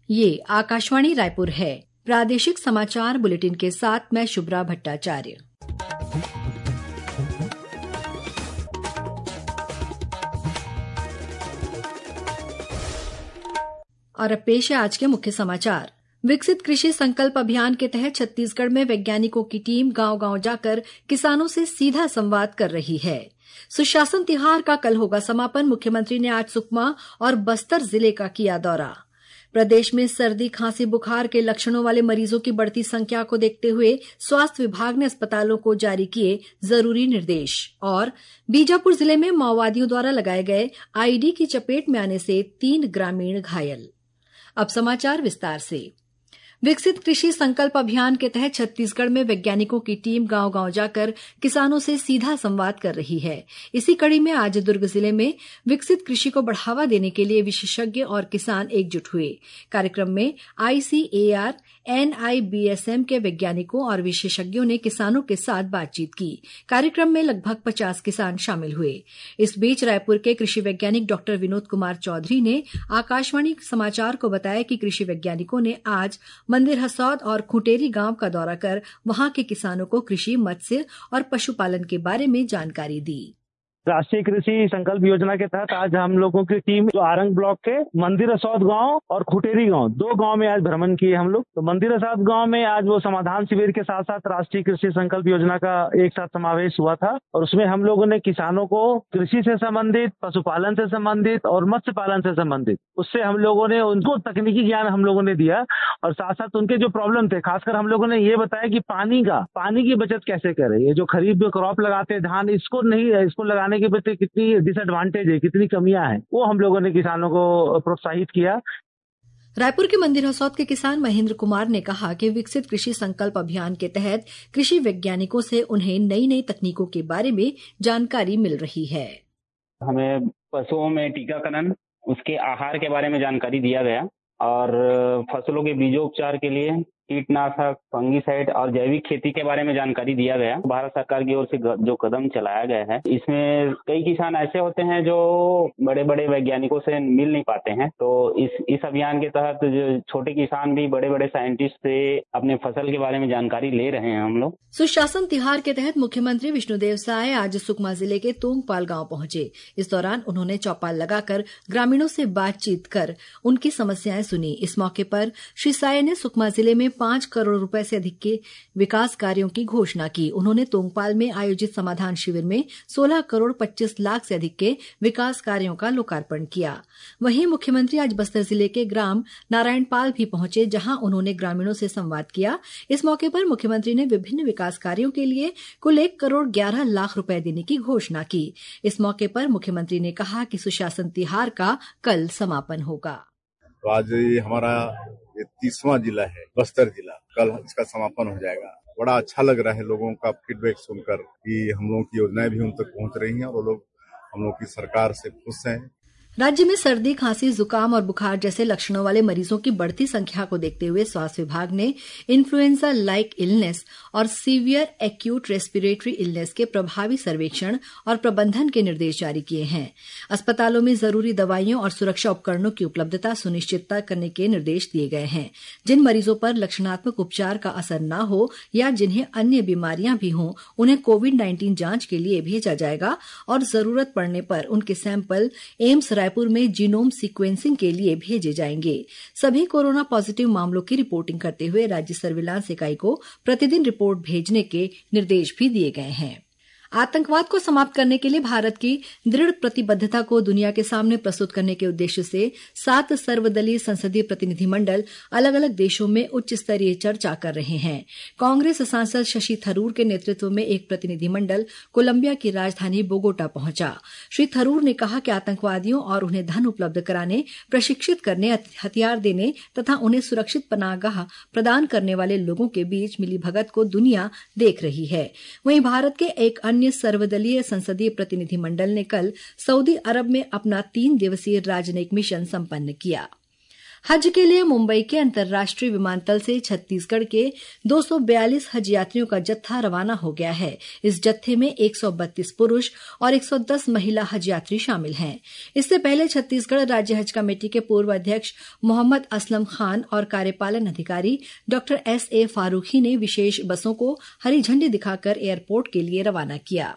ये आकाशवाणी रायपुर है। प्रादेशिक समाचार बुलेटिन के साथ मैं शुभ्रा भट्टाचार्य। और अब पेश है आज के मुख्य समाचार। विकसित कृषि संकल्प अभियान के तहत छत्तीसगढ़ में वैज्ञानिकों की टीम गांव-गांव जाकर किसानों से सीधा संवाद कर रही है। सुशासन तिहार का कल होगा समापन। मुख्यमंत्री ने आज सुकमा और बस्तर जिले का किया दौरा। प्रदेश में सर्दी, खांसी, बुखार के लक्षणों वाले मरीजों की बढ़ती संख्या को देखते हुए स्वास्थ्य विभाग ने अस्पतालों को जारी किए जरूरी निर्देश। और बीजापुर जिले में माओवादियों द्वारा लगाए गए आईईडी की चपेट में आने से 3 ग्रामीण घायल। अब समाचार विस्तार से। विकसित कृषि संकल्प अभियान के तहत छत्तीसगढ़ में वैज्ञानिकों की टीम गांव-गांव जाकर किसानों से सीधा संवाद कर रही है। इसी कड़ी में आज दुर्ग जिले में विकसित कृषि को बढ़ावा देने के लिए विशेषज्ञ और किसान एकजुट हुए। कार्यक्रम में ICAR, NIBSM के वैज्ञानिकों और विशेषज्ञों ने किसानों के साथ बातचीत की। कार्यक्रम में लगभग 50 किसान शामिल हुए। इस बीच रायपुर के कृषि वैज्ञानिक डॉक्टर विनोद कुमार चौधरी ने आकाशवाणी समाचार को बताया कि कृषि वैज्ञानिकों ने आज मंदिर हसौद और खुटेरी गांव का दौरा कर वहां के किसानों को कृषि, मत्स्य और पशुपालन के बारे में जानकारी दी। राष्ट्रीय कृषि संकल्प योजना के तहत आज हम लोगों की टीम आरंग ब्लॉक के मंदिर हसौद गांव और खुटेरी गांव, 2 गांव में आज भ्रमण किए हम लोग। तो मंदिर हसौद गांव में आज वो समाधान शिविर के साथ साथ राष्ट्रीय कृषि संकल्प योजना का एक साथ समावेश हुआ था और उसमें हम लोगों ने किसानों को कृषि से संबंधित, पशुपालन से संबंधित और मत्स्य पालन से संबंधित उससे हम लोगों ने उनको तकनीकी ज्ञान हम लोगों ने दिया और साथ साथ उनके जो प्रॉब्लम थे, खासकर हम लोगों ने ये बताया कि पानी की बचत कैसे करें। ये जो खरीफ में क्रॉप लगाते हैं धान, इसको लगाने के प्रति कितनी डिसएडवांटेज है, कितनी कमियां हैं, वो हम लोगों ने किसानों को प्रोत्साहित किया। रायपुर के मंदिर हसौद के किसान महेंद्र कुमार ने कहा कि विकसित कृषि संकल्प अभियान के तहत कृषि वैज्ञानिकों से उन्हें नई नई तकनीकों के बारे में जानकारी मिल रही है। हमें पशुओं में टीकाकरण, उसके आहार के बारे में जानकारी दिया गया और फसलों के बीजोपचार के लिए कीटनाशक, फंगीसाइड और जैविक खेती के बारे में जानकारी दिया गया। भारत सरकार की ओर से जो कदम चलाया गया है, इसमें कई किसान ऐसे होते हैं जो बड़े बड़े वैज्ञानिकों से मिल नहीं पाते हैं, तो इस अभियान के तहत जो छोटे किसान भी बड़े बड़े साइंटिस्ट से अपने फसल के बारे में जानकारी ले रहे हैं हम लोग। सुशासन तिहार के तहत मुख्यमंत्री विष्णुदेव साय आज सुकमा जिले के तोंगपाल गांव पहुंचे। इस दौरान उन्होंने चौपाल लगाकर ग्रामीणों से बातचीत कर उनकी समस्याएं सुनी। इस मौके पर श्री साय ने सुकमा जिले में 5 करोड़ रुपए से अधिक के विकास कार्यों की घोषणा की। उन्होंने तोंगपाल में आयोजित समाधान शिविर में 16 करोड़ 25 लाख से अधिक के विकास कार्यों का लोकार्पण किया। वहीं मुख्यमंत्री आज बस्तर जिले के ग्राम नारायणपाल भी पहुंचे, जहां उन्होंने ग्रामीणों से संवाद किया। इस मौके पर मुख्यमंत्री ने विभिन्न विकास कार्यों के लिए कुल 1 करोड़ 11 लाख रुपए देने की घोषणा की। इस मौके पर मुख्यमंत्री ने कहा कि सुशासन तिहार का कल समापन होगा। तो आज हमारा ये 30वां जिला है, बस्तर जिला, कल इसका समापन हो जाएगा। बड़ा अच्छा लग रहा है लोगों का फीडबैक सुनकर कि हम लोगों की योजनाएं भी उन तक पहुंच रही हैं और वो लोग हम लोग की सरकार से खुश हैं। राज्य में सर्दी, खांसी, जुकाम और बुखार जैसे लक्षणों वाले मरीजों की बढ़ती संख्या को देखते हुए स्वास्थ्य विभाग ने इन्फ्लुएंजा लाइक इलनेस और सीवियर एक्यूट रेस्पिरेटरी इलनेस के प्रभावी सर्वेक्षण और प्रबंधन के निर्देश जारी किए हैं। अस्पतालों में जरूरी दवाइयों और सुरक्षा उपकरणों की उपलब्धता सुनिश्चित करने के निर्देश दिए गए हैं। जिन मरीजों पर लक्षणात्मक उपचार का असर न हो या जिन्हें अन्य बीमारियां भी हों, उन्हें कोविड-19 जांच के लिए भेजा जाएगा और जरूरत पड़ने पर उनके सैंपल एम्स रायपुर में जीनोम सीक्वेंसिंग के लिए भेजे जाएंगे। सभी कोरोना पॉजिटिव मामलों की रिपोर्टिंग करते हुए राज्य सर्विलांस इकाई को प्रतिदिन रिपोर्ट भेजने के निर्देश भी दिए गए हैं। आतंकवाद को समाप्त करने के लिए भारत की दृढ़ प्रतिबद्धता को दुनिया के सामने प्रस्तुत करने के उद्देश्य से 7 सर्वदलीय संसदीय प्रतिनिधिमंडल अलग अलग देशों में उच्च स्तरीय चर्चा कर रहे हैं। कांग्रेस सांसद शशि थरूर के नेतृत्व में एक प्रतिनिधिमंडल कोलंबिया की राजधानी बोगोटा पहुंचा। श्री थरूर ने कहा कि आतंकवादियों और उन्हें धन उपलब्ध कराने, प्रशिक्षित करने, हथियार देने तथा उन्हें सुरक्षित पनाहगाह प्रदान करने वाले लोगों के बीच मिलीभगत को दुनिया देख रही है। वहीं भारत के एक अन्य सर्वदलीय संसदीय प्रतिनिधिमंडल ने कल सऊदी अरब में अपना 3 दिवसीय राजनयिक मिशन संपन्न किया। हज के लिए मुंबई के अंतर्राष्ट्रीय विमानतल से छत्तीसगढ़ के 242 हज यात्रियों का जत्था रवाना हो गया है। इस जत्थे में 132 पुरुष और 110 महिला हज यात्री शामिल हैं। इससे पहले छत्तीसगढ़ राज्य हज कमेटी के पूर्व अध्यक्ष मोहम्मद असलम खान और कार्यपालन अधिकारी डॉक्टर SA फारूकी ने विशेष बसों को हरी झंडी दिखाकर एयरपोर्ट के लिए रवाना किया।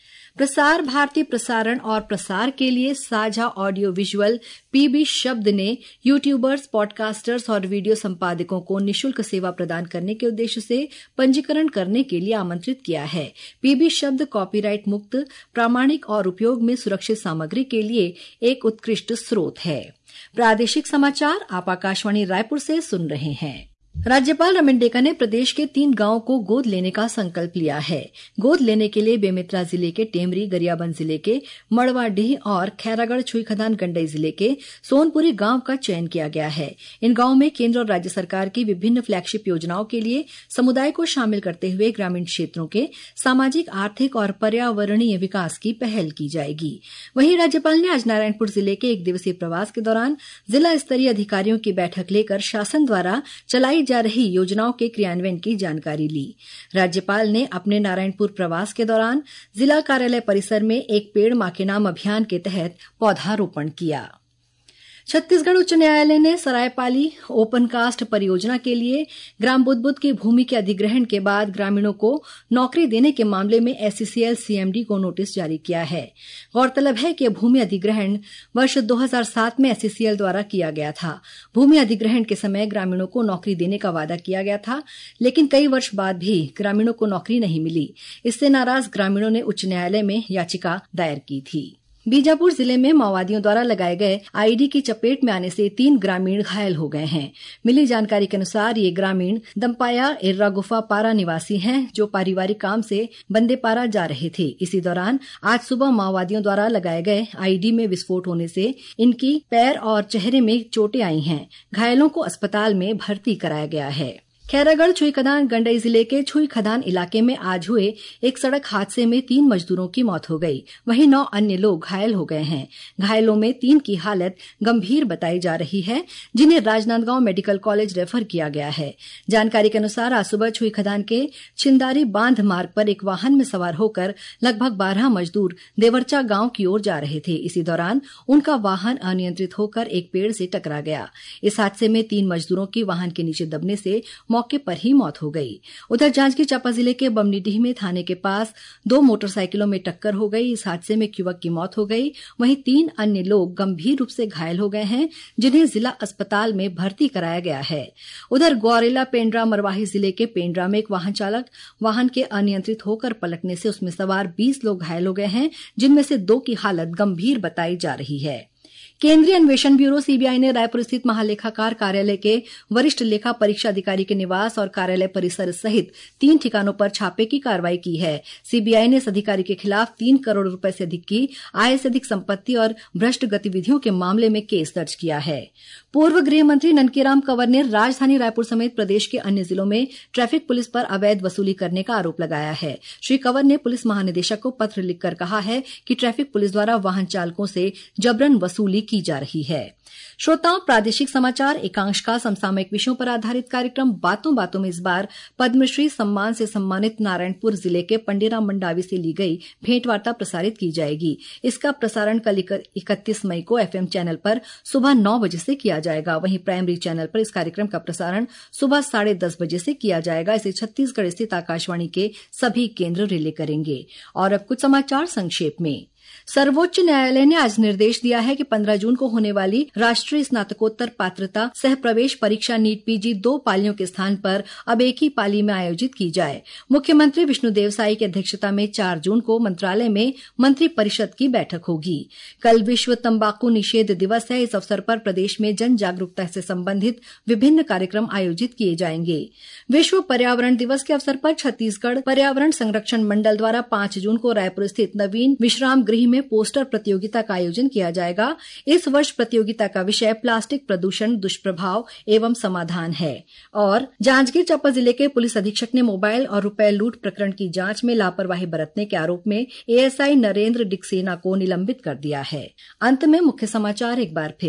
प्रसार भारती प्रसारण और प्रसार के लिए साझा ऑडियो विजुअल PB शब्द ने यूट्यूबर्स, पॉडकास्टर्स और वीडियो संपादकों को निःशुल्क सेवा प्रदान करने के उद्देश्य से पंजीकरण करने के लिए आमंत्रित किया है। PB शब्द कॉपीराइट मुक्त, प्रामाणिक और उपयोग में सुरक्षित सामग्री के लिए एक उत्कृष्ट स्रोत है। प्रादेशिक समाचार आप आकाशवाणी रायपुर से सुन रहे हैं। राज्यपाल रमन डेका ने प्रदेश के 3 गांवों को गोद लेने का संकल्प लिया है। गोद लेने के लिए बेमेतरा जिले के टेमरी, गरियाबंद जिले के मड़वाडीह और खैरागढ़ छुईखदान गंडई जिले के सोनपुरी गांव का चयन किया गया है। इन गांवों में केंद्र और राज्य सरकार की विभिन्न फ्लैगशिप योजनाओं के लिए समुदाय को शामिल करते हुए ग्रामीण क्षेत्रों के सामाजिक, आर्थिक और पर्यावरणीय विकास की पहल की जाएगी। वहीं राज्यपाल ने आज नारायणपुर जिले के 1 दिवसीय प्रवास के दौरान जिला स्तरीय अधिकारियों की बैठक लेकर शासन द्वारा चलाई जा रही योजनाओं के क्रियान्वयन की जानकारी ली। राज्यपाल ने अपने नारायणपुर प्रवास के दौरान जिला कार्यालय परिसर में एक पेड़ मां के नाम अभियान के तहत पौधारोपण किया। छत्तीसगढ़ उच्च न्यायालय ने सरायपाली ओपनकास्ट परियोजना के लिए ग्राम बुदबुद की भूमि के अधिग्रहण के बाद ग्रामीणों को नौकरी देने के मामले में SCCL CMD को नोटिस जारी किया है। गौरतलब है कि भूमि अधिग्रहण वर्ष 2007 में SCCL द्वारा किया गया था। भूमि अधिग्रहण के समय ग्रामीणों को नौकरी देने का वादा किया गया था, लेकिन कई वर्ष बाद भी ग्रामीणों को नौकरी नहीं मिली। इससे नाराज ग्रामीणों ने उच्च न्यायालय में याचिका दायर की थी। बीजापुर जिले में माओवादियों द्वारा लगाए गए IED की चपेट में आने से 3 ग्रामीण घायल हो गए हैं। मिली जानकारी के अनुसार ये ग्रामीण दम्पाया इर्रा गुफा पारा निवासी हैं, जो पारिवारिक काम से बंदेपारा जा रहे थे। इसी दौरान आज सुबह माओवादियों द्वारा लगाए गए IED में विस्फोट होने से इनकी पैर और चेहरे में चोटें आई हैं। घायलों को अस्पताल में भर्ती कराया गया है। खैरागढ़ छुईखदान गंडई जिले के छुईखदान इलाके में आज हुए एक सड़क हादसे में 3 मजदूरों की मौत हो गई। वहीं 9 अन्य लोग घायल हो गए हैं। घायलों में 3 की हालत गंभीर बताई जा रही है, जिन्हें राजनांदगांव मेडिकल कॉलेज रेफर किया गया है। जानकारी के अनुसार आज सुबह छुईखदान के छिंदारी बांध मार्ग पर एक वाहन में सवार होकर लगभग 12 मजदूर देवरचा गांव की ओर जा रहे थे। इसी दौरान उनका वाहन अनियंत्रित होकर एक पेड़ से टकरा गया। इस हादसे में 3 मजदूरों की वाहन के नीचे दबने से मौके पर ही मौत हो गई। उधर जांजगीर चांपा जिले के बमनीडीह में थाने के पास 2 मोटरसाइकिलों में टक्कर हो गई। इस हादसे में एक युवक की मौत हो गई। वहीं 3 अन्य लोग गंभीर रूप से घायल हो गए हैं, जिन्हें जिला अस्पताल में भर्ती कराया गया है। उधर गौरेला पेंड्रा मरवाही जिले के पेंड्रा में एक वाहन चालक वाहन के अनियंत्रित होकर पलटने से उसमें सवार 20 लोग घायल हो गए हैं, जिनमें से 2 की हालत गंभीर बताई जा रही है। केंद्रीय अन्वेषण ब्यूरो CBI ने रायपुर स्थित महालेखाकार कार्यालय के वरिष्ठ लेखा परीक्षा अधिकारी के निवास और कार्यालय परिसर सहित 3 ठिकानों पर छापे की कार्रवाई की है। CBI ने इस अधिकारी के खिलाफ 3 करोड़ रुपए से अधिक की आय से अधिक संपत्ति और भ्रष्ट गतिविधियों के मामले में केस दर्ज किया है। पूर्व गृह मंत्री ननकीराम कंवर ने राजधानी रायपुर समेत प्रदेश के अन्य जिलों में ट्रैफिक पुलिस पर अवैध वसूली करने का आरोप लगाया है। श्री कंवर ने पुलिस महानिदेशक को पत्र लिखकर कहा है कि ट्रैफिक पुलिस द्वारा वाहन चालकों से जबरन वसूली की जा रही है। श्रोताओं, प्रादेशिक समाचार एकांश का समसामयिक विषयों पर आधारित कार्यक्रम बातों बातों में इस बार पद्मश्री सम्मान से सम्मानित नारायणपुर जिले के पंडीराम मंडावी से ली गई भेंटवार्ता प्रसारित की जाएगी। इसका प्रसारण कल 31 मई को FM चैनल पर सुबह 9 बजे से किया जाएगा। वहीं प्राइमरी चैनल पर इस कार्यक्रम का प्रसारण सुबह 10:30 बजे से किया जाएगा। इसे छत्तीसगढ़ स्थित आकाशवाणी के सभी केंद्र रिले करेंगे। और अब कुछ समाचार संक्षेप में। सर्वोच्च न्यायालय ने आज निर्देश दिया है कि 15 जून को होने वाली राष्ट्रीय स्नातकोत्तर पात्रता सह प्रवेश परीक्षा नीट PG 2 पालियों के स्थान पर अब एक ही पाली में आयोजित की जाए। मुख्यमंत्री विष्णुदेव साई की अध्यक्षता में 4 जून को मंत्रालय में मंत्री परिषद की बैठक होगी। कल विश्व तंबाकू निषेध दिवस है। इस अवसर पर प्रदेश में जन जागरूकता से संबंधित विभिन्न कार्यक्रम आयोजित किए जाएंगे। विश्व पर्यावरण दिवस के अवसर पर छत्तीसगढ़ पर्यावरण संरक्षण मंडल द्वारा 5 जून को रायपुर स्थित नवीन विश्राम गृह में पोस्टर प्रतियोगिता का आयोजन किया जाएगा। इस वर्ष प्रतियोगिता का विषय प्लास्टिक प्रदूषण, दुष्प्रभाव एवं समाधान है। और जांजगीर चांपा जिले के पुलिस अधीक्षक ने मोबाइल और रुपए लूट प्रकरण की जांच में लापरवाही बरतने के आरोप में ASI नरेंद्र डिक्सेना को निलंबित कर दिया है। अंत में मुख्य समाचार एक बार फिर।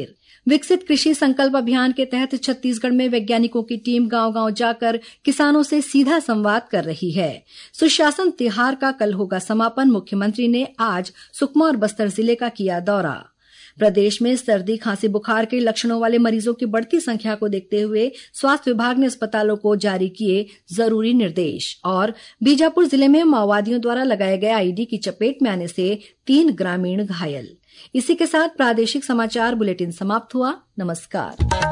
विकसित कृषि संकल्प अभियान के तहत छत्तीसगढ़ में वैज्ञानिकों की टीम गांव-गांव जाकर किसानों से सीधा संवाद कर रही है। सुशासन तिहार का कल होगा समापन। मुख्यमंत्री ने आज सुकमा और बस्तर जिले का किया दौरा। प्रदेश में सर्दी, खांसी, बुखार के लक्षणों वाले मरीजों की बढ़ती संख्या को देखते हुए स्वास्थ्य विभाग ने अस्पतालों को जारी किए जरूरी निर्देश। और बीजापुर जिले में माओवादियों द्वारा लगाए गए आईईडी की चपेट में आने से 3 ग्रामीण घायल। इसी के साथ प्रादेशिक समाचार बुलेटिन समाप्त हुआ। नमस्कार।